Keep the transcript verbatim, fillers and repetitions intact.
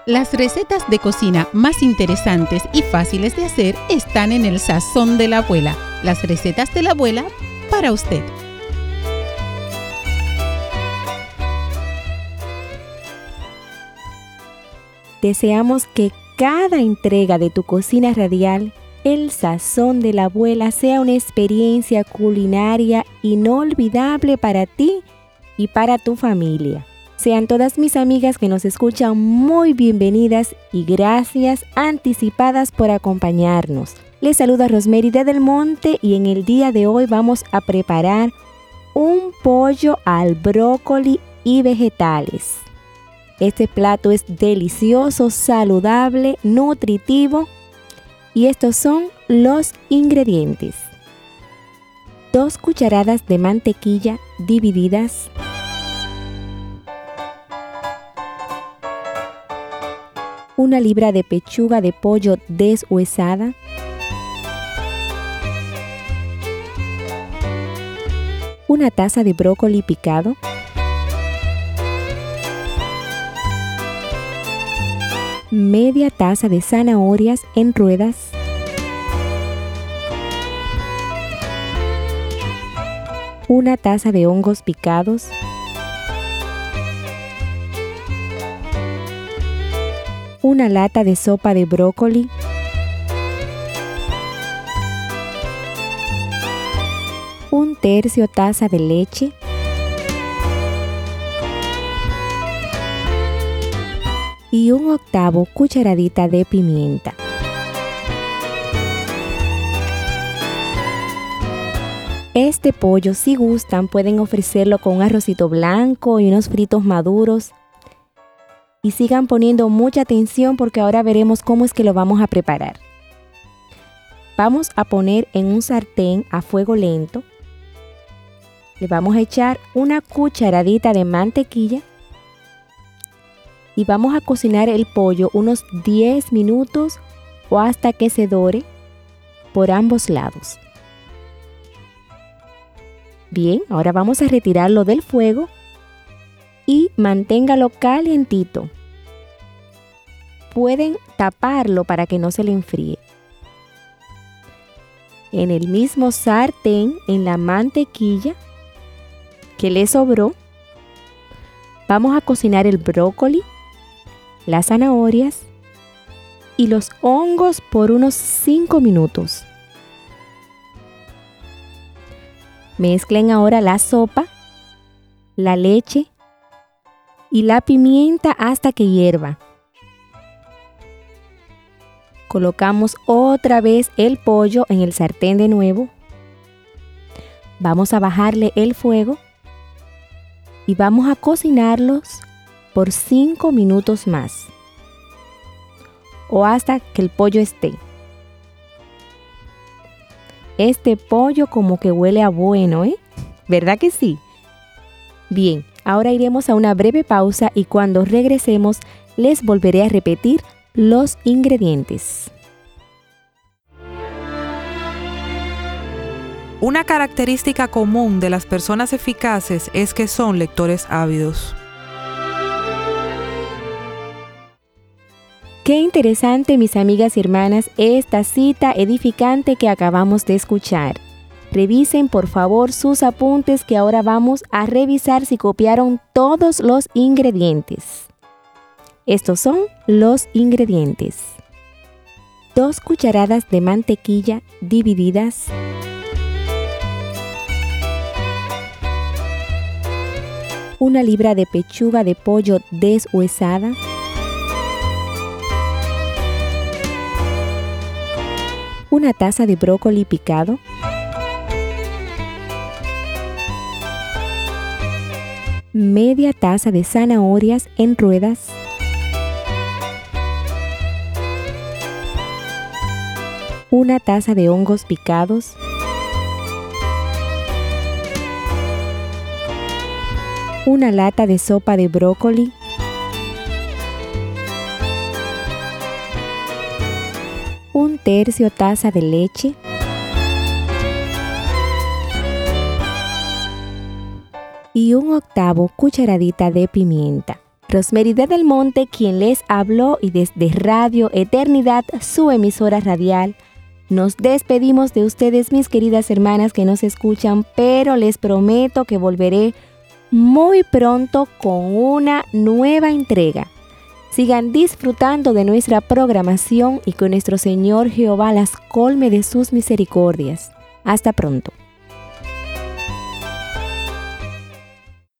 Las recetas de cocina más interesantes y fáciles de hacer están en el Sazón de la Abuela. Las recetas de la abuela para usted. Deseamos que cada entrega de tu cocina radial, El Sazón de la Abuela, sea una experiencia culinaria inolvidable para ti y para tu familia. Sean todas mis amigas que nos escuchan muy bienvenidas y gracias anticipadas por acompañarnos. Les saluda Rosemary de Del Monte y en el día de hoy vamos a preparar un pollo al brócoli y vegetales. Este plato es delicioso, saludable, nutritivo y estos son los ingredientes. Dos cucharadas de mantequilla divididas. Una libra de pechuga de pollo deshuesada. Una taza de brócoli picado. Media taza de zanahorias en ruedas. Una taza de hongos picados. Una lata de sopa de brócoli. Un tercio taza de leche. Y un octavo cucharadita de pimienta. Este pollo, si gustan, pueden ofrecerlo con un arrocito blanco y unos fritos maduros. Y sigan poniendo mucha atención porque ahora veremos cómo es que lo vamos a preparar. Vamos a poner en un sartén a fuego lento. Le vamos a echar una cucharadita de mantequilla. Y vamos a cocinar el pollo unos diez minutos o hasta que se dore por ambos lados. Bien, ahora vamos a retirarlo del fuego y manténgalo calientito. Pueden taparlo para que no se le enfríe. En el mismo sartén, en la mantequilla que le sobró, vamos a cocinar el brócoli, las zanahorias y los hongos por unos cinco minutos. Mezclen ahora la sopa, la leche y la pimienta hasta que hierva. Colocamos otra vez el pollo en el sartén de nuevo. Vamos a bajarle el fuego y vamos a cocinarlos por cinco minutos más o hasta que el pollo esté. Este pollo como que huele a bueno, ¿eh? ¿Verdad que sí? Bien, ahora iremos a una breve pausa y cuando regresemos les volveré a repetir los ingredientes. Una característica común de las personas eficaces es que son lectores ávidos. Qué interesante, mis amigas y hermanas, esta cita edificante que acabamos de escuchar. Revisen por favor sus apuntes que ahora vamos a revisar si copiaron todos los ingredientes. Estos son los ingredientes. Dos cucharadas de mantequilla divididas. Una libra de pechuga de pollo deshuesada. Una taza de brócoli picado. Media taza de zanahorias en ruedas. Una taza de hongos picados. Una lata de sopa de brócoli. Un tercio taza de leche. Y un octavo cucharadita de pimienta. Rosemary de Del Monte, quien les habló, y desde Radio Eternidad, su emisora radial, nos despedimos de ustedes, mis queridas hermanas que nos escuchan, pero les prometo que volveré muy pronto con una nueva entrega. Sigan disfrutando de nuestra programación y que nuestro Señor Jehová las colme de sus misericordias. Hasta pronto.